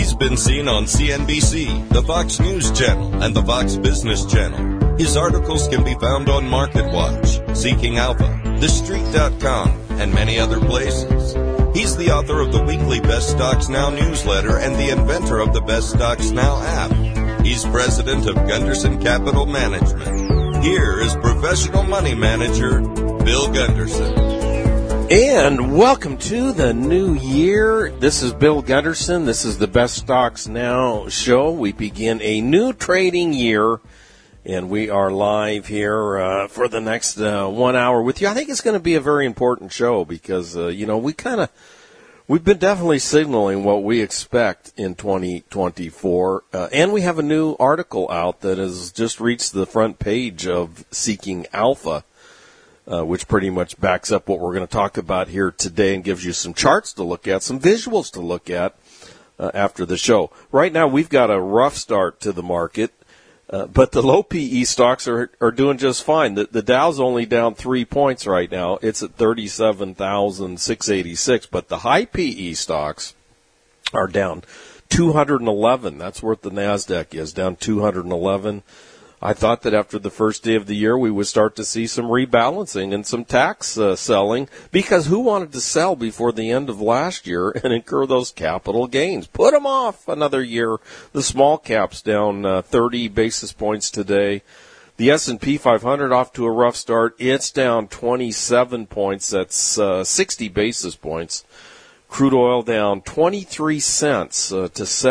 He's been seen on CNBC, the Fox News Channel, and the Fox Business Channel. His articles can be found on MarketWatch, Seeking Alpha, TheStreet.com, and many other places. He's the author of the weekly Best Stocks Now newsletter and the inventor of the Best Stocks Now app. He's president of Gunderson Capital Management. Here is professional money manager, Bill Gunderson. And welcome to the new year. This is Bill Gunderson. This is the Best Stocks Now show. We begin a new trading year, and we are live here for the next 1 hour with you. I think it's going to be a very important show because, we've been definitely signaling what we expect in 2024. And we have a new article out that has just reached the front page of Seeking Alpha, which pretty much backs up what we're going to talk about here today and gives you some charts to look at, some visuals to look at after the show. Right now, we've got a rough start to the market, but the low PE stocks are doing just fine. The Dow's only down 3 points right now. It's at 37,686, but the high PE stocks are down 211. That's where the NASDAQ is, down 211. I thought that after the first day of the year, we would start to see some rebalancing and some tax selling, because who wanted to sell before the end of last year and incur those capital gains? Put them off another year. The small caps down 30 basis points today. The S&P 500 off to a rough start. It's down 27 points. That's 60 basis points. Crude oil down 23 cents to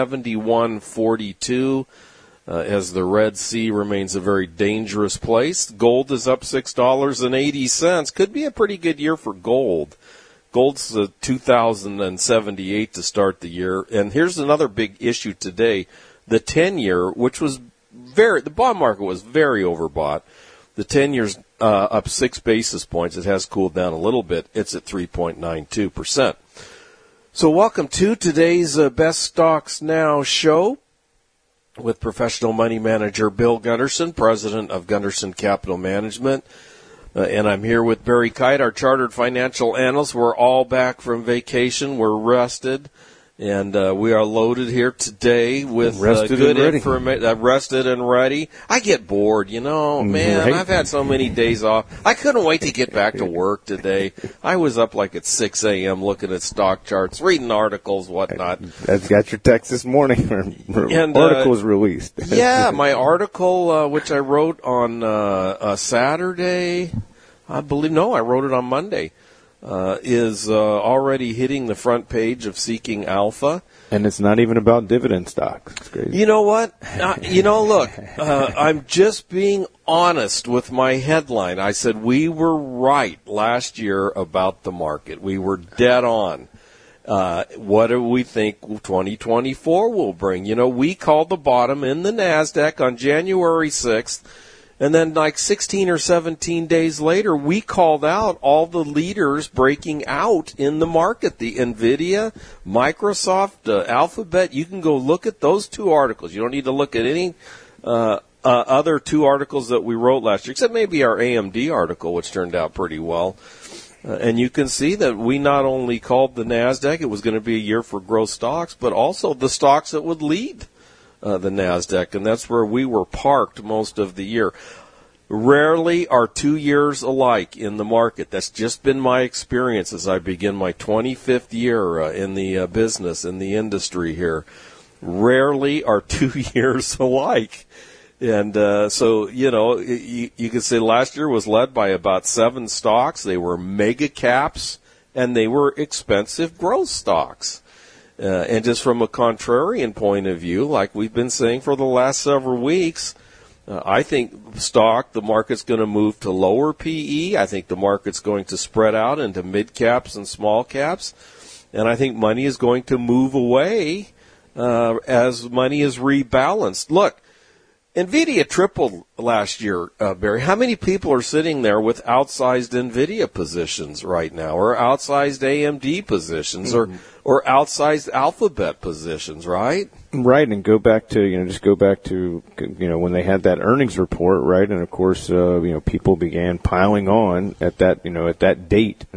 71.42. As the Red Sea remains a very dangerous place. Gold is up $6.80. Could be a pretty good year for gold. Gold's $2,078 to start the year. And here's another big issue today. The 10-year, which was the bond market was very overbought. The 10-year's up 6 basis points. It has cooled down a little bit. It's at 3.92%. So welcome to today's Best Stocks Now show with professional money manager Bill Gunderson, president of Gunderson Capital Management. And I'm here with Barry Kite, our chartered financial analyst. We're all back from vacation. We're rested. And we are loaded here today with good information. Rested and ready. I get bored, man. Right. I've had so many days off. I couldn't wait to get back to work today. I was up like at 6 a.m. looking at stock charts, reading articles, whatnot. I've got your text this morning. Article was released. Yeah, my article, which I wrote on Saturday, I wrote it on Monday. Is already hitting the front page of Seeking Alpha. And it's not even about dividend stocks. It's crazy. You know what? Look, I'm just being honest with my headline. I said we were right last year about the market. We were dead on. What do we think 2024 will bring? We called the bottom in the NASDAQ on January 6th. And then like 16 or 17 days later, we called out all the leaders breaking out in the market. The NVIDIA, Microsoft, Alphabet. You can go look at those two articles. You don't need to look at any other two articles that we wrote last year, except maybe our AMD article, which turned out pretty well. And you can see that we not only called the NASDAQ, it was going to be a year for growth stocks, but also the stocks that would lead the NASDAQ, and that's where we were parked most of the year. Rarely are 2 years alike in the market. That's just been my experience as I begin my 25th year in the business, in the industry here. Rarely are 2 years alike. And so, you could say last year was led by about 7 stocks. They were mega caps, and they were expensive growth stocks. And just from a contrarian point of view, like we've been saying for the last several weeks, I think the market's going to move to lower PE. I think the market's going to spread out into mid caps and small caps. And I think money is going to move away as money is rebalanced. Look, NVIDIA tripled last year, Barry. How many people are sitting there with outsized NVIDIA positions right now, or outsized AMD positions, or outsized Alphabet positions, right? Right, and go back to when they had that earnings report, right? And of course, people began piling on at that date.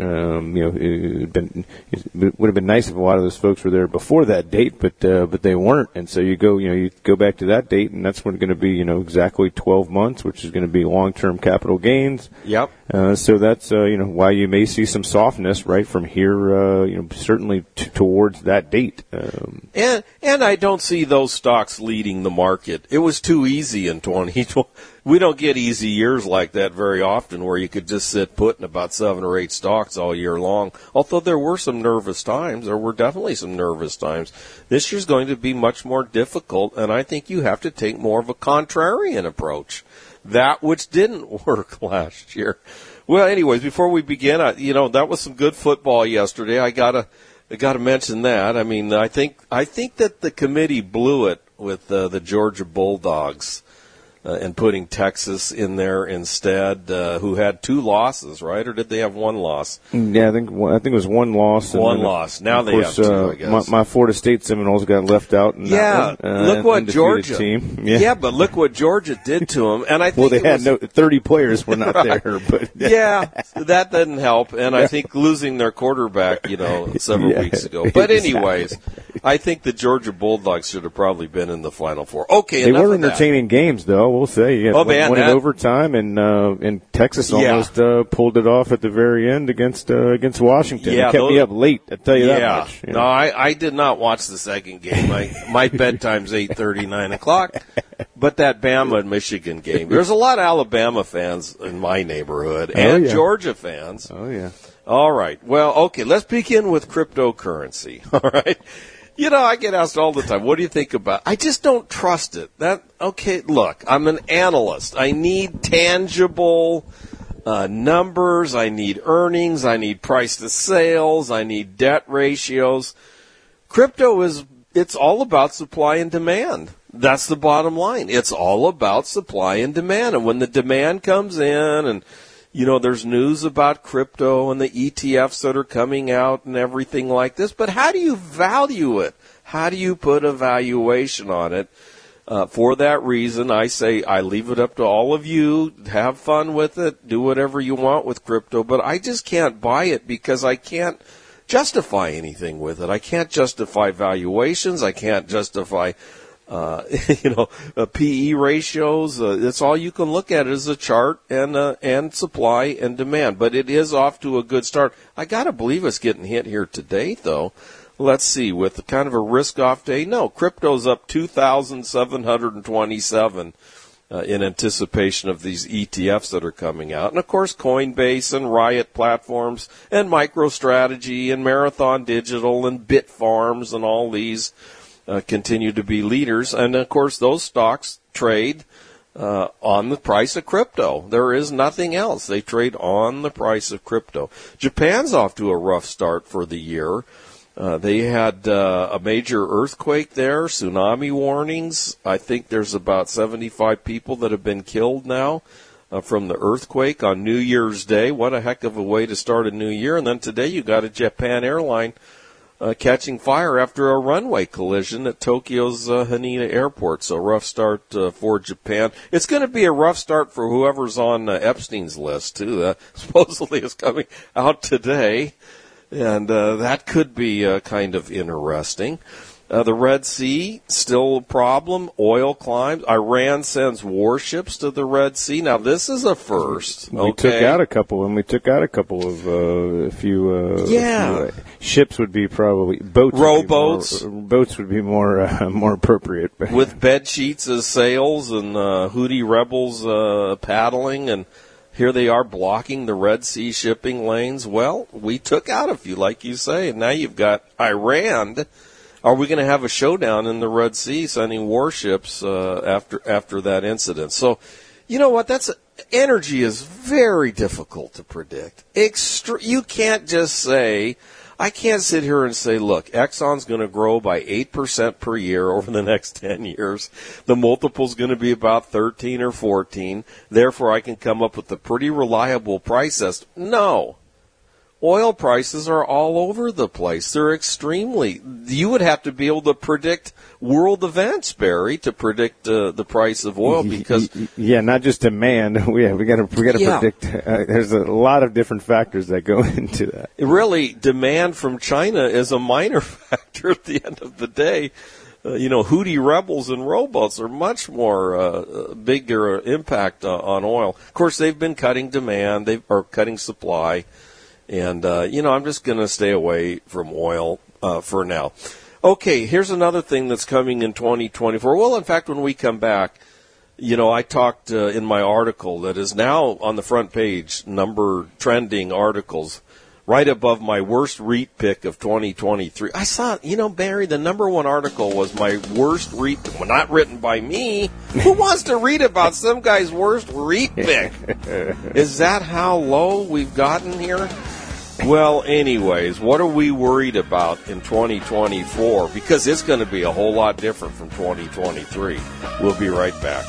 It would have been nice if a lot of those folks were there before that date, but they weren't. And so you go back to that date, and that's when it's going to be, exactly 12 months, which is going to be long-term capital gains. Yep. So that's why you may see some softness right from here, certainly towards that date. And I don't see those stocks leading the market. It was too easy in 2020. We don't get easy years like that very often, where you could just sit put in about 7 or 8 stocks all year long. Although there were some nervous times, there were definitely some nervous times. This year's going to be much more difficult, and I think you have to take more of a contrarian approach. That which didn't work last year. Well, anyways, before we begin, that was some good football yesterday. I gotta mention that. I mean, I think that the committee blew it with the Georgia Bulldogs and putting Texas in there instead, who had 2 losses, right? Or did they have 1 loss? Yeah, I think it was 1 loss. One loss. Now they have 2, I guess. My Florida State Seminoles got left out in that one. Look what Georgia team. Yeah, but look what Georgia did to them. And I think they had 30 players were not right. there, but yeah, that didn't help. And I think losing their quarterback, several weeks ago. But anyways, I think the Georgia Bulldogs should have probably been in the Final Four. Okay, they were entertaining games, though. We'll say, won in overtime, and Texas almost pulled it off at the very end against Washington. Yeah, it kept me up late. I tell you that much. No, I did not watch the second game. My bedtime's 8:30, 9 o'clock. But that Bama and Michigan game, there's a lot of Alabama fans in my neighborhood and Georgia fans. Oh yeah. All right. Well, okay. Let's begin with cryptocurrency. All right. I get asked all the time, what do you think about it? I just don't trust it. Look, I'm an analyst. I need tangible numbers. I need earnings. I need price to sales. I need debt ratios. Crypto it's all about supply and demand. That's the bottom line. It's all about supply and demand. And when the demand comes in and there's news about crypto and the ETFs that are coming out and everything like this. But how do you value it? How do you put a valuation on it? For that reason, I say I leave it up to all of you. Have fun with it. Do whatever you want with crypto. But I just can't buy it because I can't justify anything with it. I can't justify valuations. I can't justify PE ratios. That's all you can look at is a chart and supply and demand. But it is off to a good start. I gotta believe it's getting hit here today, though. Let's see, with kind of a risk-off day. No, crypto's up 2,727 in anticipation of these ETFs that are coming out. And of course, Coinbase and Riot platforms and MicroStrategy and Marathon Digital and Bitfarms and all these continue to be leaders. And, of course, those stocks trade on the price of crypto. There is nothing else. They trade on the price of crypto. Japan's off to a rough start for the year. They had a major earthquake there, tsunami warnings. I think there's about 75 people that have been killed now from the earthquake on New Year's Day. What a heck of a way to start a new year. And then today you got a Japan airline catching fire after a runway collision at Tokyo's Haneda Airport. So rough start for Japan. It's going to be a rough start for whoever's on Epstein's list, too. Supposedly it's coming out today, and that could be kind of interesting. The Red Sea, still a problem. Oil climbs. Iran sends warships to the Red Sea. Now, this is a first. We took out a couple, and a few ships would be probably boats. Rowboats. Boats would be more appropriate. With bed sheets as sails and Houthi rebels paddling, and here they are blocking the Red Sea shipping lanes. Well, we took out a few, like you say, and now you've got Iran. Are we going to have a showdown in the Red Sea, sending warships after that incident? So, you know what? Energy is very difficult to predict. You can't just say, I can't sit here and say, look, Exxon's going to grow by 8% per year over the next 10 years. The multiple's going to be about 13 or 14. Therefore, I can come up with a pretty reliable price estimate. No. Oil prices are all over the place. They're extremely. You would have to be able to predict world events, Barry, to predict the price of oil because not just demand. We got to predict. There's a lot of different factors that go into that. Really, demand from China is a minor factor at the end of the day. Houthi rebels and rowboats are much more bigger impact on oil. Of course, they've been cutting demand. Or cutting supply. And, I'm just going to stay away from oil for now. Okay, here's another thing that's coming in 2024. Well, in fact, when we come back, I talked in my article that is now on the front page, number trending articles, right above my worst REIT pick of 2023. I saw, Barry, the number one article was my worst REIT, well, not written by me. Who wants to read about some guy's worst REIT pick? Is that how low we've gotten here? Well, anyways, what are we worried about in 2024? Because it's going to be a whole lot different from 2023. We'll be right back.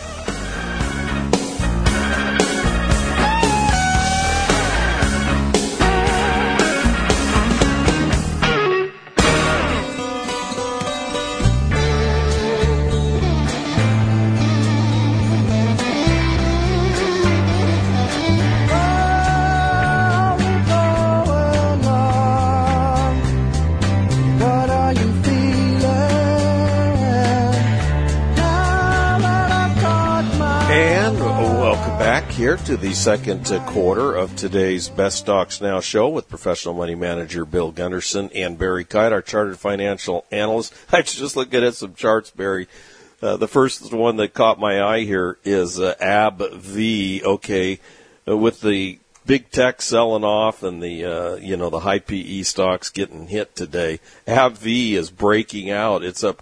Here to the second quarter of today's Best Stocks Now show with professional money manager Bill Gunderson and Barry Kite, our chartered financial analyst. I was just looking at some charts, Barry. The first one that caught my eye here is AbbVie. Okay, with the big tech selling off and the the high PE stocks getting hit today, AbbVie is breaking out. It's up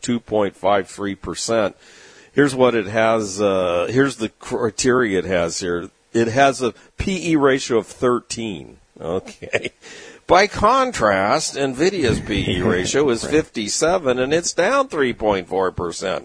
2.53%. Here's what it has. Here's the criteria it has here. It has a PE ratio of 13. Okay. By contrast, NVIDIA's PE ratio is 57, and it's down 3.4%.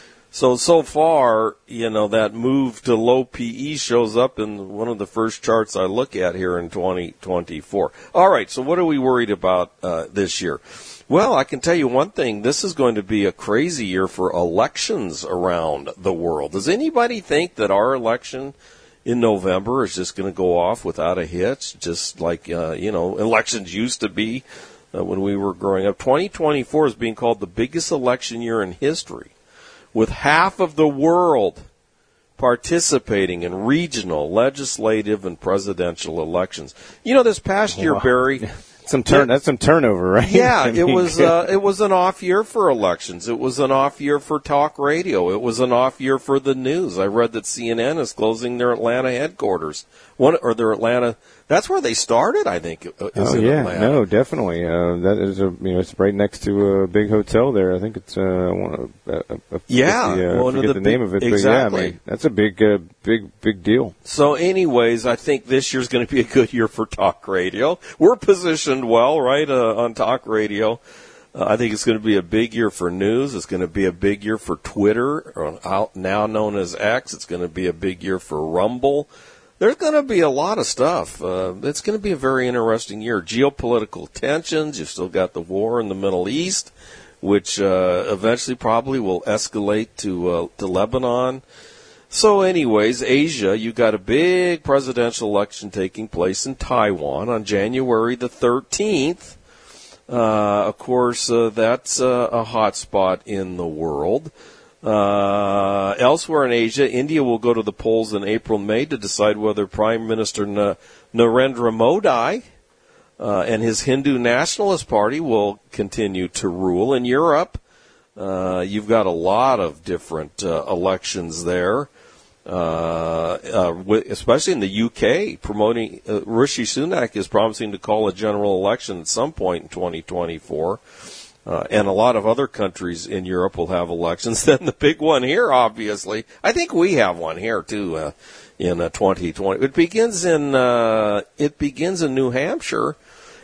So far, that move to low PE shows up in one of the first charts I look at here in 2024. All right, so what are we worried about this year? Well, I can tell you one thing. This is going to be a crazy year for elections around the world. Does anybody think that our election in November is just going to go off without a hitch, just like, elections used to be when we were growing up? 2024 is being called the biggest election year in history, with half of the world participating in regional, legislative, and presidential elections. This past year, Barry... That's some turnover, right? Yeah, it was an off year for elections. It was an off year for talk radio. It was an off year for the news. I read that CNN is closing their Atlanta headquarters. Their Atlanta. That's where they started, I think. Atlanta. No, definitely. That is it's right next to a big hotel there. I think it's one of the name of it. Exactly. But yeah, that's a big deal. So, anyways, I think this year's going to be a good year for talk radio. We're positioned well, right, on talk radio. I think it's going to be a big year for news. It's going to be a big year for Twitter, now known as X. It's going to be a big year for Rumble. There's going to be a lot of stuff. It's going to be a very interesting year. Geopolitical tensions. You've still got the war in the Middle East, which eventually probably will escalate to Lebanon. So anyways, Asia, you got a big presidential election taking place in Taiwan on January the 13th. Of course, that's a hot spot in the world. Elsewhere in Asia, India will go to the polls in April, May to decide whether Prime Minister Narendra Modi and his Hindu Nationalist Party will continue to rule. In Europe, you've got a lot of different elections there, especially in the UK. Promoting Rishi Sunak is promising to call a general election at some point in 2024. And a lot of other countries in Europe will have elections. Then the big one here, obviously. I think we have one here, too, in 2020. It begins in New Hampshire.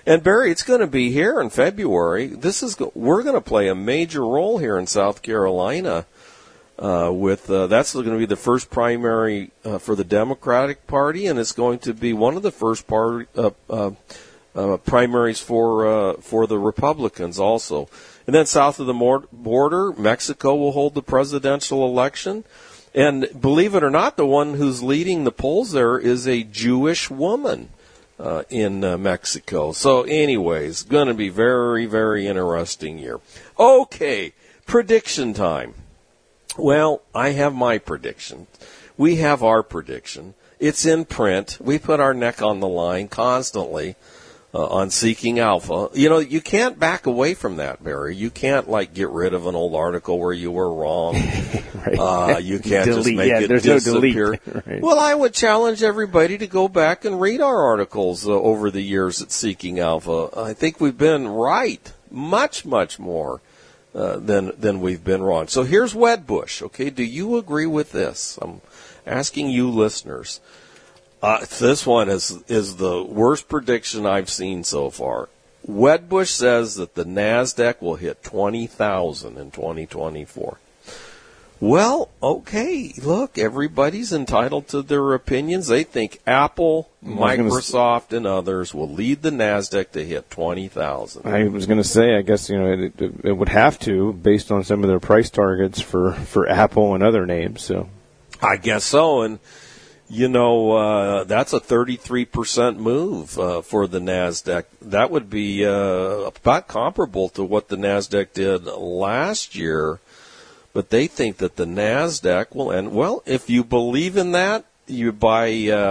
And Barry, it's going to be here in February. We're going to play a major role here in South Carolina. That's going to be the first primary for the Democratic Party, and it's going to be one of the first primaries for the Republicans also. And then south of the border, Mexico will hold the presidential election. And believe it or not, the one who's leading the polls there is a Jewish woman in Mexico. So anyways, going to be very, very interesting year. Okay, prediction time. Well, I have my prediction. We have our prediction. It's in print. We put our neck on the line constantly on Seeking Alpha. You know, you can't back away from that, Barry. You can't, get rid of an old article where you were wrong. Right. You can't delete, just make it there's disappear. No delete. Right. Well, I would challenge everybody to go back and read our articles over the years at Seeking Alpha. I think we've been right much, much more than we've been wrong. So here's Wedbush. Okay, do you agree with this? I'm asking you listeners. This one is the worst prediction I've seen so far. Wedbush says that the NASDAQ will hit 20,000 in 2024. Well, okay, look, everybody's entitled to their opinions. They think Apple, Microsoft, and others will lead the NASDAQ to hit 20,000. I was going to say, I guess, it would have to, based on some of their price targets for Apple and other names. So, I guess so, and that's a 33% move for the NASDAQ. That would be about comparable to what the NASDAQ did last year. But they think that the NASDAQ will end. Well, if you believe in that, you buy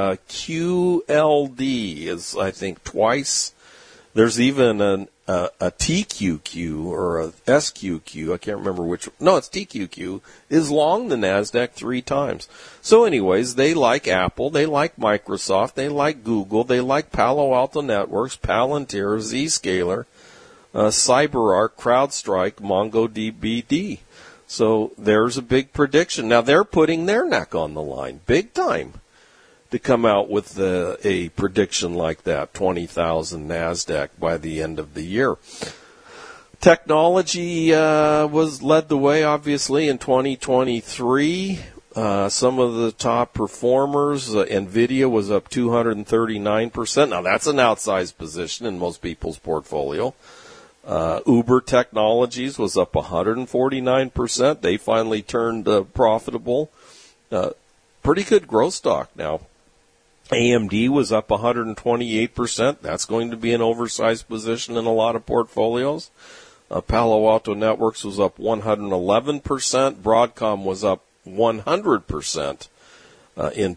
QLD is, I think, twice. There's even a TQQ or a SQQ. I can't remember which. No, it's TQQ. Is long the NASDAQ 3 times. So anyways, they like Apple. They like Microsoft. They like Google. They like Palo Alto Networks, Palantir, Zscaler, CyberArk, CrowdStrike, MongoDB. So there's a big prediction. Now they're putting their neck on the line, big time, to come out with a prediction like that, 20,000 NASDAQ by the end of the year. Technology was led the way, obviously, in 2023. Some of the top performers, NVIDIA was up 239%. Now that's an outsized position in most people's portfolio. Uber Technologies was up 149%. They finally turned profitable. Pretty good growth stock now. AMD was up 128%. That's going to be an oversized position in a lot of portfolios. Palo Alto Networks was up 111%. Broadcom was up 100% in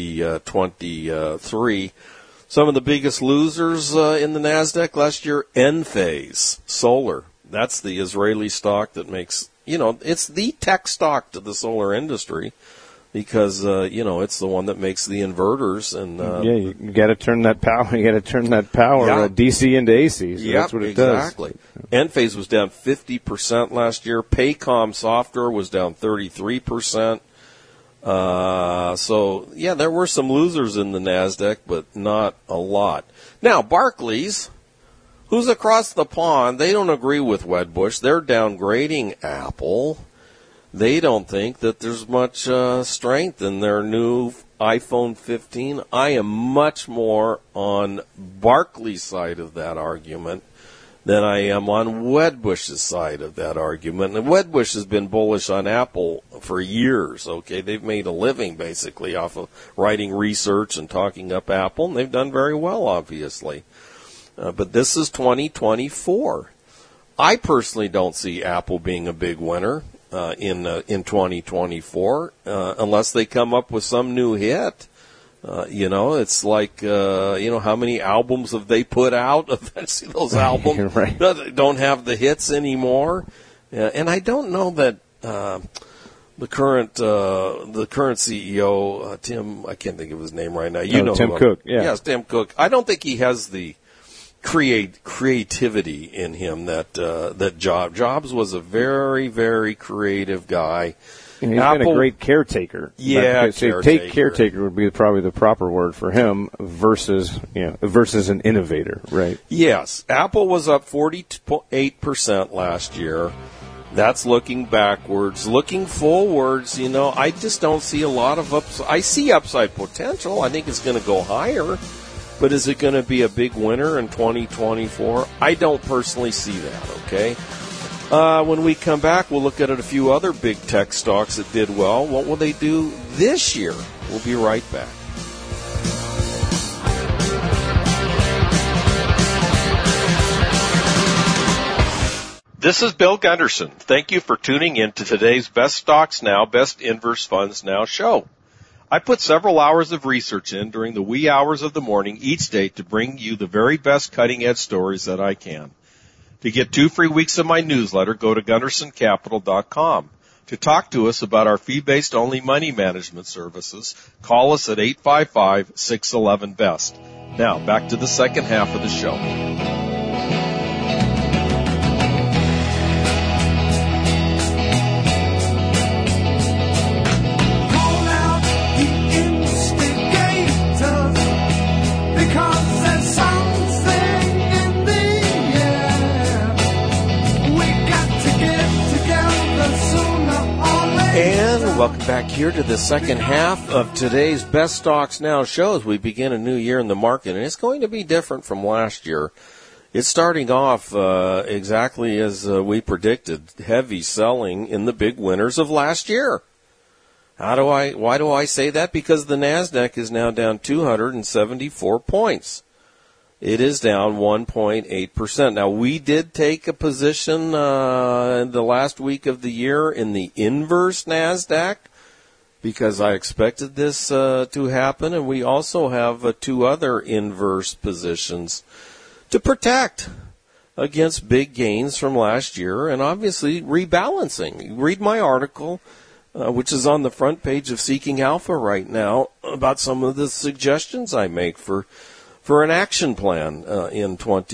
2023. Some of the biggest losers in the NASDAQ last year, Enphase Solar. That's the Israeli stock that makes, it's the tech stock to the solar industry because, it's the one that makes the inverters. And you got to turn that power. You got to turn that power DC into AC. So that's what it exactly. does. Enphase was down 50% last year. Paycom Software was down 33%. There were some losers in the NASDAQ, but not a lot. Now, Barclays, who's across the pond, they don't agree with Wedbush. They're downgrading Apple. They don't think that there's much strength in their new iPhone 15. I am much more on Barclays' side of that argument than I am on Wedbush's side of that argument. And Wedbush has been bullish on Apple for years, okay? They've made a living, basically, off of writing research and talking up Apple, and they've done very well, obviously. But this is 2024. I personally don't see Apple being a big winner in 2024 unless they come up with some new hit. It's like, how many albums have they put out? Eventually those albums right. don't have the hits anymore. And I don't know that the current CEO, Tim, I can't think of his name right now. Tim Cook. Yeah. Yes, Tim Cook. I don't think he has the creativity in him that Jobs was a very, very creative guy. He's been a great caretaker. Yeah, caretaker would be probably the proper word for him versus an innovator, right? Yes. Apple was up 48% last year. That's looking backwards. Looking forwards, I just don't see a lot of upside. I see upside potential. I think it's going to go higher. But is it going to be a big winner in 2024? I don't personally see that, okay? When we come back, we'll look at a few other big tech stocks that did well. What will they do this year? We'll be right back. This is Bill Gunderson. Thank you for tuning in to today's Best Stocks Now, Best Inverse Funds Now show. I put several hours of research in during the wee hours of the morning each day to bring you the very best cutting-edge stories that I can. To get 2 free weeks of my newsletter, go to GundersonCapital.com. To talk to us about our fee-based only money management services, call us at 855-611-BEST. Now, back to the second half of the show. Welcome back here to the second half of today's Best Stocks Now show as we begin a new year in the market. And it's going to be different from last year. It's starting off exactly as we predicted, heavy selling in the big winners of last year. Why do I say that? Because the NASDAQ is now down 274 points. It is down 1.8%. Now, we did take a position in the last week of the year in the inverse NASDAQ because I expected this to happen, and we also have 2 other inverse positions to protect against big gains from last year and obviously rebalancing. Read my article, which is on the front page of Seeking Alpha right now, about some of the suggestions I make for an action plan in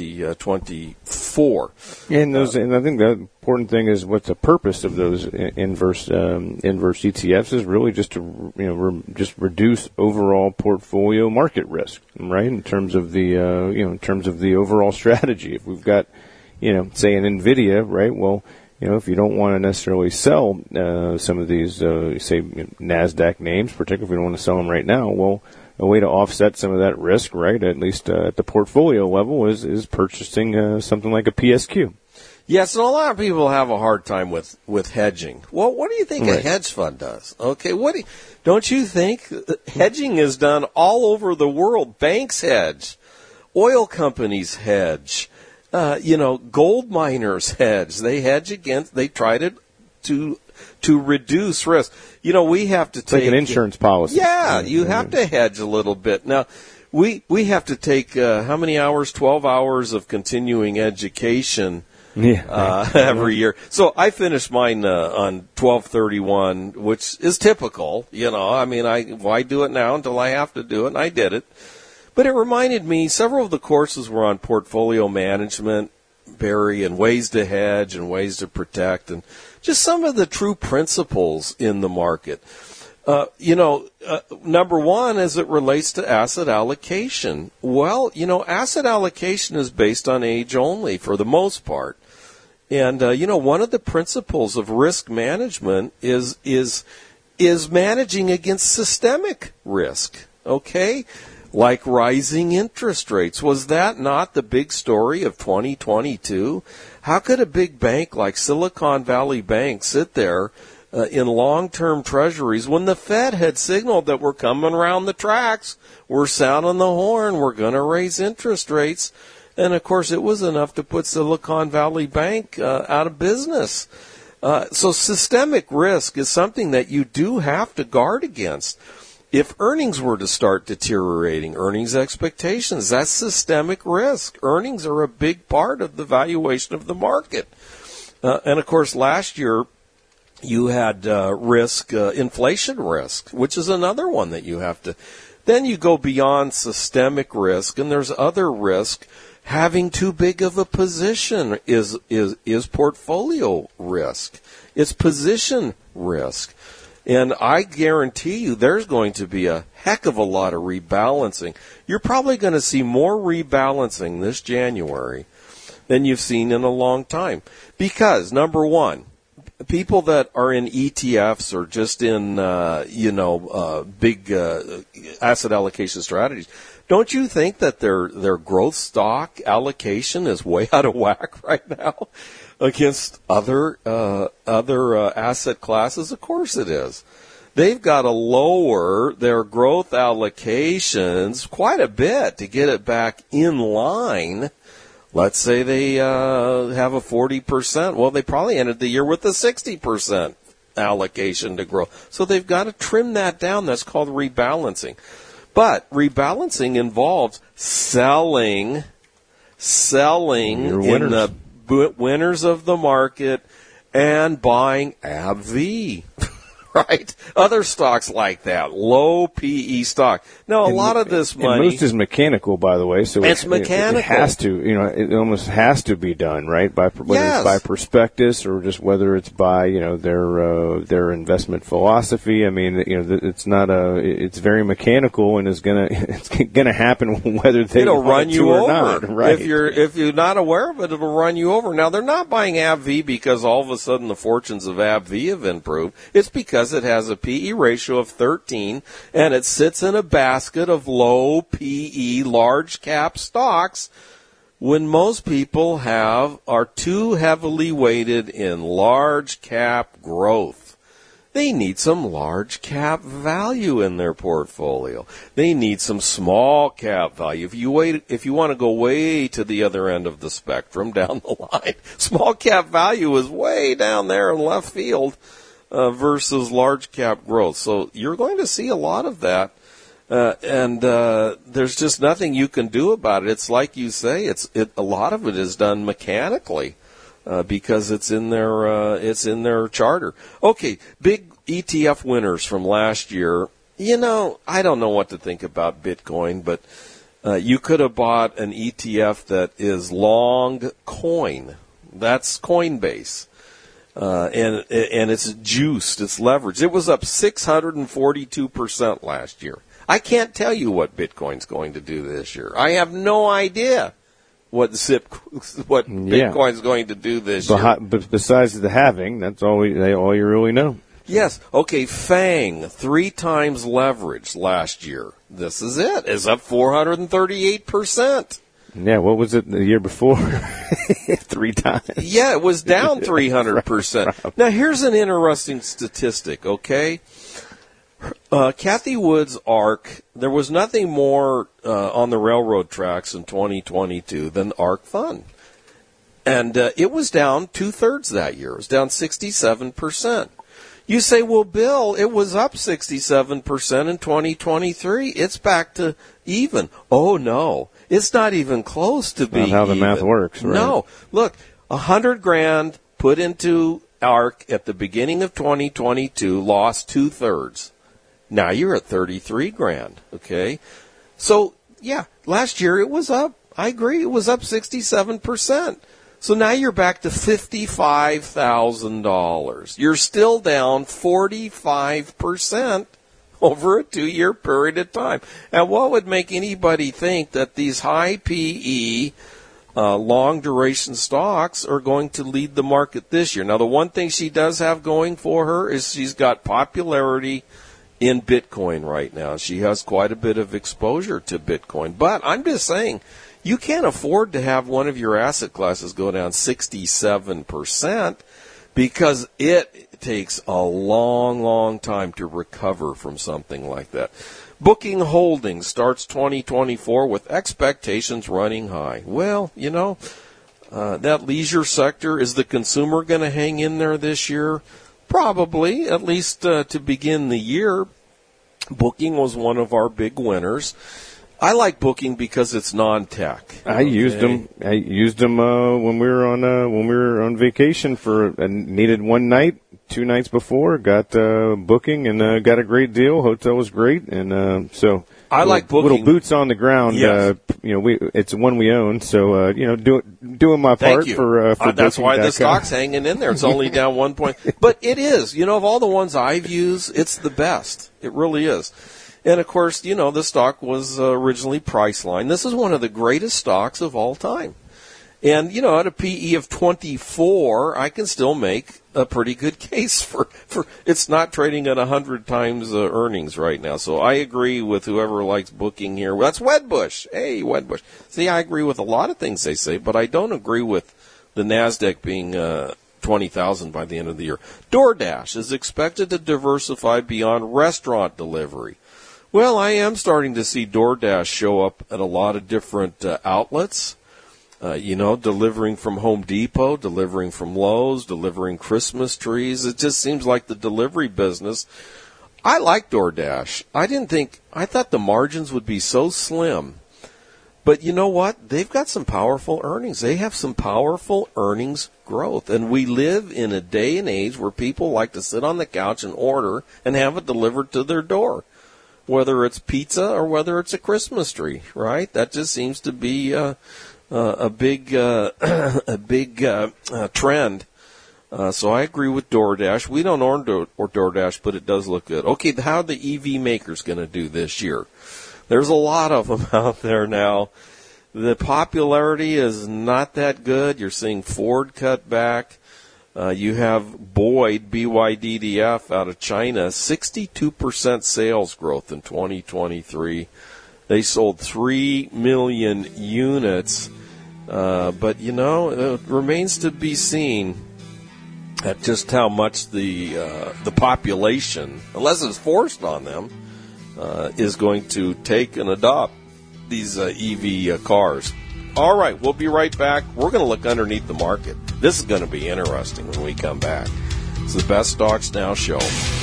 2024. And I think the important thing is what the purpose of those inverse ETFs is really just to just reduce overall portfolio market risk, right? In terms of the overall strategy. If we've got say an NVIDIA, right? Well, if you don't want to necessarily sell some of these say NASDAQ names, particularly if we don't want to sell them right now, well, a way to offset some of that risk, right, at least at the portfolio level, is purchasing something like a PSQ. Yes, and a lot of people have a hard time with hedging. Well, what do you think a hedge fund does? Okay, don't you think hedging is done all over the world? Banks hedge, oil companies hedge, gold miners hedge. They hedge they try to reduce risk. We have to take like an insurance policy. Yeah, you have to hedge a little bit. Now, we have to take how many hours? 12 hours of continuing education every year. So I finished mine on 12/31, which is typical. Why do it now until I have to do it? And I did it. But it reminded me, several of the courses were on portfolio management, Barry, and ways to hedge and ways to protect, and just some of the true principles in the market. Number one, as it relates to asset allocation. Well, asset allocation is based on age only for the most part. And, one of the principles of risk management is managing against systemic risk. Okay? Like rising interest rates. Was that not the big story of 2022? How could a big bank like Silicon Valley Bank sit there in long-term treasuries when the Fed had signaled that we're coming around the tracks, we're sounding the horn, we're going to raise interest rates? And, of course, it was enough to put Silicon Valley Bank out of business. So systemic risk is something that you do have to guard against. If earnings were to start deteriorating, earnings expectations, that's systemic risk. Earnings are a big part of the valuation of the market. And, of course, last year you had inflation risk, which is another one that you have to. Then you go beyond systemic risk, and there's other risk. Having too big of a position is portfolio risk. It's position risk. And I guarantee you there's going to be a heck of a lot of rebalancing. You're probably going to see more rebalancing this January than you've seen in a long time. Because, number one, people that are in ETFs or just in, big asset allocation strategies, don't you think that their growth stock allocation is way out of whack right now against other asset classes? Of course it is. They've got to lower their growth allocations quite a bit to get it back in line. Let's say they have a 40%. Well, they probably ended the year with a 60% allocation to growth. So they've got to trim that down. That's called rebalancing. But rebalancing involves selling in the winners of the market and buying AbbVie. Right? Other stocks like that, low PE stock. Now, a lot of this money... most is mechanical, by the way. So it's mechanical. It has to, it almost has to be done, right? Whether it's by prospectus or just whether it's by, their investment philosophy. I mean, it's not it's very mechanical and it's gonna happen whether they run you or over. not, right? If you're not aware of it, it'll run you over. Now, they're not buying AbbVie because all of a sudden the fortunes of AbbVie have improved. It's because it has a PE ratio of 13 and it sits in a basket of low PE large cap stocks when most people are too heavily weighted in large cap growth. They need some large cap value in their portfolio. They need some small cap value. If you want to go way to the other end of the spectrum down the line, small cap value is way down there in left field. Versus large cap growth. So you're going to see a lot of that. And there's just nothing you can do about it. It's like you say, a lot of it is done mechanically, because it's in their charter. Okay. Big ETF winners from last year. I don't know what to think about Bitcoin, but, you could have bought an ETF that is long coin. That's Coinbase. And it's juiced, it's leveraged. It was up 642% last year. I can't tell you what Bitcoin's going to do this year. I have no idea what Bitcoin's going to do this year. But besides the halving, that's all you really know. Yes. Okay. FANG, 3 times leveraged last year. This is it. It's up 438%. Yeah, what was it the year before? 3 times. Yeah, it was down 300%. Now, here's an interesting statistic, okay? Kathy Wood's ARK, there was nothing more on the railroad tracks in 2022 than ARK Fund. And it was down 2/3 that year. It was down 67%. You say, well, Bill, it was up 67% in 2023. It's back to even. Oh, no. It's not even close to being how the even. math works, right? No. Look, $100,000 put into ARK at the beginning of 2022 lost 2/3. Now you're at $33,000. Okay. So, yeah, last year it was up. I agree. It was up 67%. So now you're back to $55,000. You're still down 45% over a 2-year period of time. And what would make anybody think that these high PE, long duration stocks are going to lead the market this year? Now, the one thing she does have going for her is she's got popularity in Bitcoin right now. She has quite a bit of exposure to Bitcoin. But I'm just saying, you can't afford to have one of your asset classes go down 67% because it takes a long, long time to recover from something like that. Booking Holdings starts 2024 with expectations running high. Well, that leisure sector, is the consumer going to hang in there this year? Probably, at least to begin the year. Booking was one of our big winners. I like Booking because it's non-tech. I used them when we were on vacation needed one night, 2 nights before. Got Booking and got a great deal. Hotel was great, and so I like booking. Little boots on the ground. Yes. It's one we own, so doing my part for that's why the Booking.com. stock's hanging in there. It's only down 1 point, but it is. Of all the ones I've used, it's the best. It really is. And of course, the stock was originally Priceline. This is one of the greatest stocks of all time. And, at a PE of 24, I can still make a pretty good case for it's not trading at 100 times earnings right now. So I agree with whoever likes booking here. That's Wedbush. Hey, Wedbush. See, I agree with a lot of things they say, but I don't agree with the NASDAQ being 20,000 by the end of the year. DoorDash is expected to diversify beyond restaurant delivery. Well, I am starting to see DoorDash show up at a lot of different outlets. Delivering from Home Depot, delivering from Lowe's, delivering Christmas trees. It just seems like the delivery business. I like DoorDash. I thought the margins would be so slim. But you know what? They've got some powerful earnings. They have some powerful earnings growth. And we live in a day and age where people like to sit on the couch and order and have it delivered to their door. Whether it's pizza or whether it's a Christmas tree, right? That just seems to be a big trend. So I agree with DoorDash. We don't own DoorDash, but it does look good. Okay, how are the EV makers going to do this year? There's a lot of them out there now. The popularity is not that good. You're seeing Ford cut back. You have Boyd, BYDDF, out of China, 62% sales growth in 2023. They sold 3 million units, but it remains to be seen at just how much the population, unless it's forced on them, is going to take and adopt these EV cars. All right, we'll be right back. We're going to look underneath the market. This is going to be interesting when we come back. It's the Best Stocks Now show.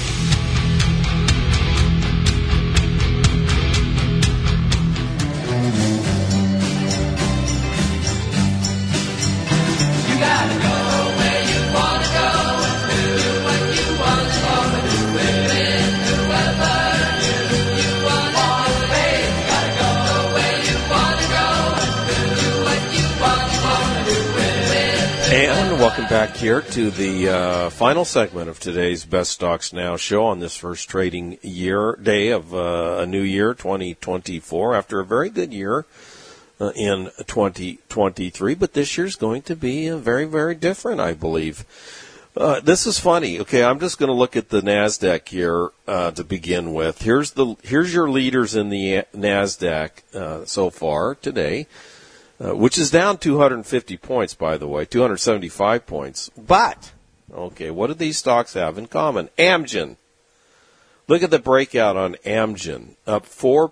Welcome back here to the final segment of today's Best Stocks Now show on this first trading day of a new year, 2024, after a very good year in 2023. But this year's going to be very, very different, I believe. This is funny. Okay, I'm just going to look at the NASDAQ here to begin with. Here's your leaders in the NASDAQ so far today. Which is down 250 points, by the way, 275 points. But, okay, what do these stocks have in common? Amgen. Look at the breakout on Amgen, up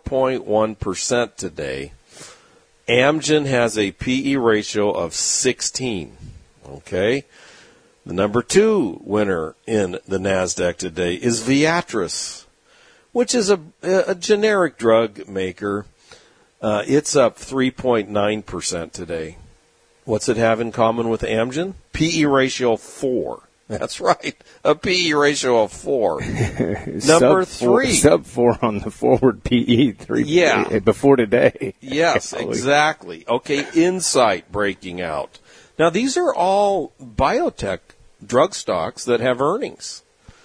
4.1% today. Amgen has a PE ratio of 16. Okay. The number 2 winner in the NASDAQ today is Viatris, which is a generic drug maker. It's up 3.9% today. What's it have in common with Amgen? PE ratio 4. That's right. A PE ratio of 4. Number 3. Sub 4 on the forward PE 3. Yeah. Before today. Yes, exactly. Okay, Insight breaking out. Now, these are all biotech drug stocks that have earnings.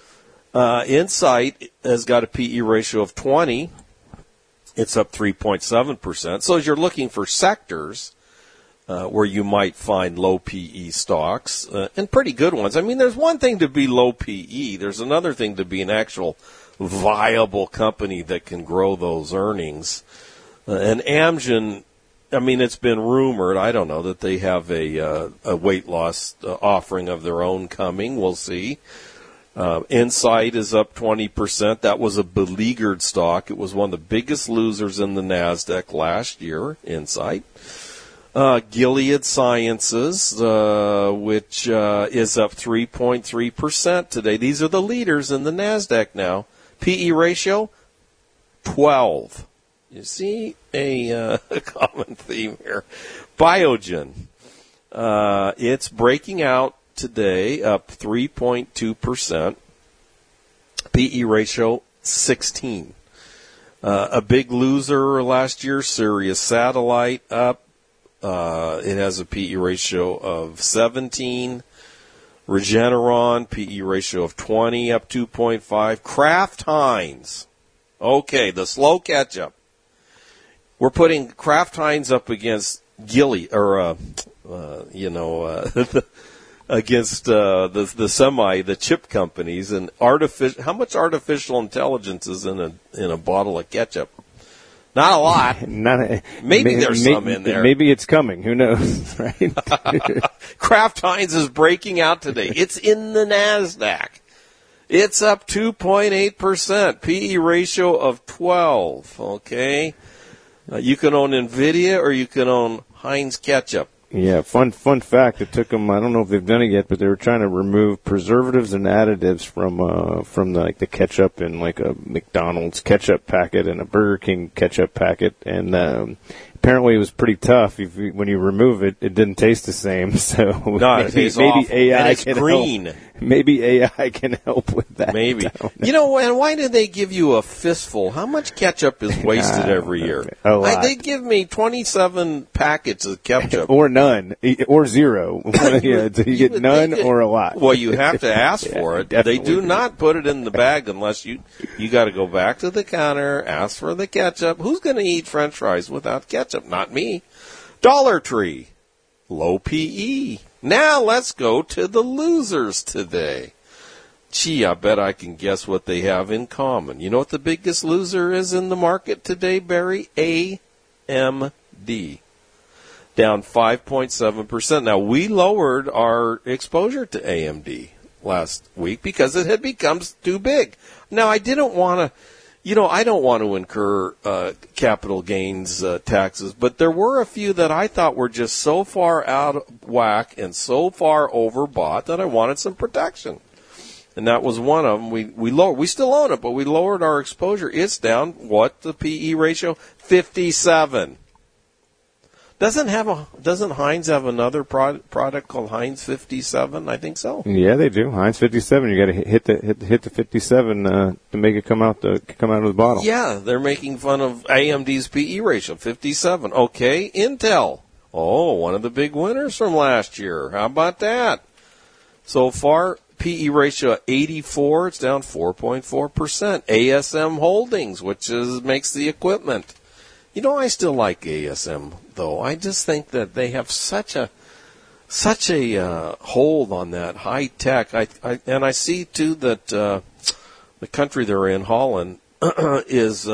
Insight has got a PE ratio of 20. It's up 3.7%. So as you're looking for sectors where you might find low PE stocks, and pretty good ones. I mean, there's one thing to be low PE. There's another thing to be an actual viable company that can grow those earnings. And Amgen, I mean, it's been rumored, I don't know, that they have a weight loss offering of their own coming. We'll see. Insight is up 20%. That was a beleaguered stock. It was one of the biggest losers in the NASDAQ last year, Insight. Gilead Sciences, which is up 3.3% today. These are the leaders in the NASDAQ now. PE ratio, 12. You see a common theme here. Biogen, it's breaking out today, up 3.2%. PE ratio 16. A big loser last year, Sirius Satellite up. It has a PE ratio of 17. Regeneron, PE ratio of 20, up 2.5. Kraft Heinz. Okay, the slow catch-up. We're putting Kraft Heinz up against Gilly, or, against the chip companies, and how much artificial intelligence is in a bottle of ketchup? Not a lot. Maybe there's some in there. Maybe it's coming. Who knows, right? Kraft Heinz is breaking out today. It's in the NASDAQ. It's up 2.8%. PE ratio of 12. Okay. You can own NVIDIA or you can own Heinz ketchup. Yeah, fun fact. It took them, I don't know if they've done it yet, but they were trying to remove preservatives and additives from the ketchup in like a McDonald's ketchup packet and a Burger King ketchup packet, and apparently it was pretty tough. When you remove it, it didn't taste the same. So maybe AI can green. Help. Maybe AI can help with that. Maybe. And why did they give you a fistful? How much ketchup is wasted every year? A lot. They give me 27 packets of ketchup. Or none. Or zero. You get none or a lot. Well, you have to ask for it. They do not put it in the bag unless you got to go back to the counter, ask for the ketchup. Who's going to eat French fries without ketchup? Not me. Dollar Tree. Low PE. Now let's go to the losers today. Gee, I bet I can guess what they have in common. You know what the biggest loser is in the market today, Barry? AMD. Down 5.7%. Now, we lowered our exposure to AMD last week because it had become too big. Now, I didn't want to... I don't want to incur capital gains taxes, but there were a few that I thought were just so far out of whack and so far overbought that I wanted some protection. And that was one of them. We still own it, but we lowered our exposure. It's down, the PE ratio? 57. Doesn't Heinz have another product called Heinz 57? I think so. Yeah, they do. Heinz 57. You got to hit the 57 to make it come out of the bottle. Yeah, they're making fun of AMD's PE ratio, 57. Okay, Intel. Oh, one of the big winners from last year. How about that? So far, PE ratio 84. It's down 4.4%. ASM Holdings, which makes the equipment. I still like ASM, though. I just think that they have such a hold on that high tech. I see too that the country they're in, Holland, is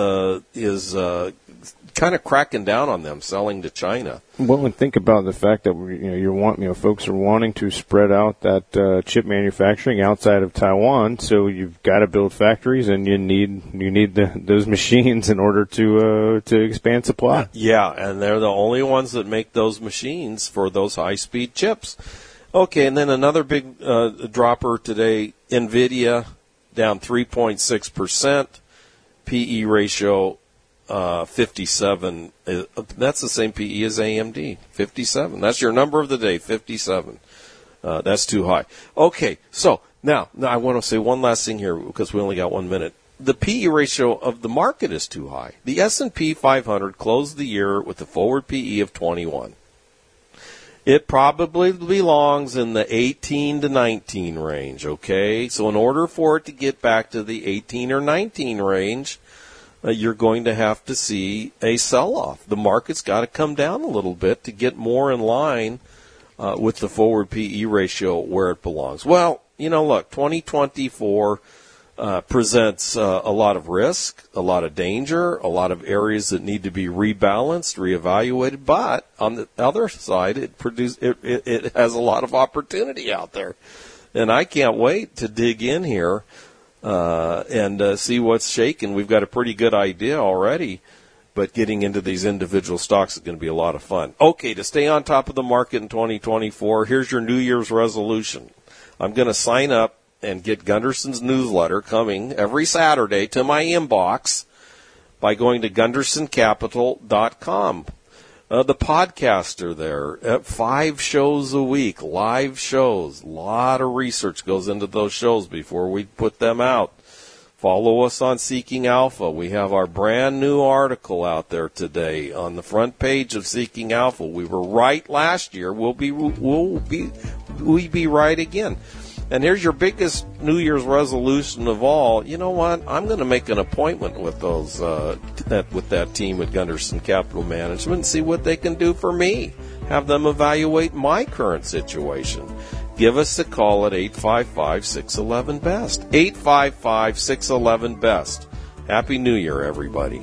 kind of cracking down on them, selling to China. Well, and think about the fact that folks are wanting to spread out that chip manufacturing outside of Taiwan. So you've got to build factories, and you need those machines in order to expand supply. Yeah, and they're the only ones that make those machines for those high-speed chips. Okay, and then another big dropper today, NVIDIA, down 3.6%, PE ratio 57. That's the same PE as AMD, 57. That's your number of the day, 57. That's too high. Okay, so now I want to say one last thing here because we only got 1 minute. The PE ratio of the market is too high. The S&P 500 closed the year with a forward PE of 21. It probably belongs in the 18 to 19 range, okay? So in order for it to get back to the 18 or 19 range, you're going to have to see a sell-off. The market's got to come down a little bit to get more in line with the forward PE ratio where it belongs. Well, look, 2024 presents a lot of risk, a lot of danger, a lot of areas that need to be rebalanced, reevaluated. But on the other side, it has a lot of opportunity out there. And I can't wait to dig in here and see what's shaking. We've got a pretty good idea already, but getting into these individual stocks is going to be a lot of fun. Okay, to stay on top of the market in 2024, here's your New Year's resolution. I'm going to sign up and get Gunderson's newsletter coming every Saturday to my inbox by going to GundersonCapital.com. The podcasts are there, 5 shows a week, live shows. A lot of research goes into those shows before we put them out. Follow us on Seeking Alpha. We have our brand new article out there today on the front page of Seeking Alpha. We were right last year. We'll be right again. And here's your biggest New Year's resolution of all. You know what? I'm going to make an appointment with that team at Gunderson Capital Management and see what they can do for me. Have them evaluate my current situation. Give us a call at 855-611-BEST. 855-611-BEST. Happy New Year, everybody.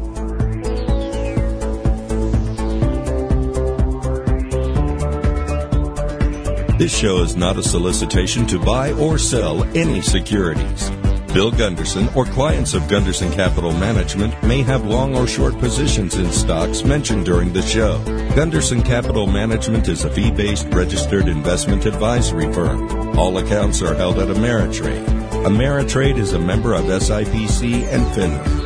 This show is not a solicitation to buy or sell any securities. Bill Gunderson or clients of Gunderson Capital Management may have long or short positions in stocks mentioned during the show. Gunderson Capital Management is a fee-based registered investment advisory firm. All accounts are held at Ameritrade. Ameritrade is a member of SIPC and FINRA.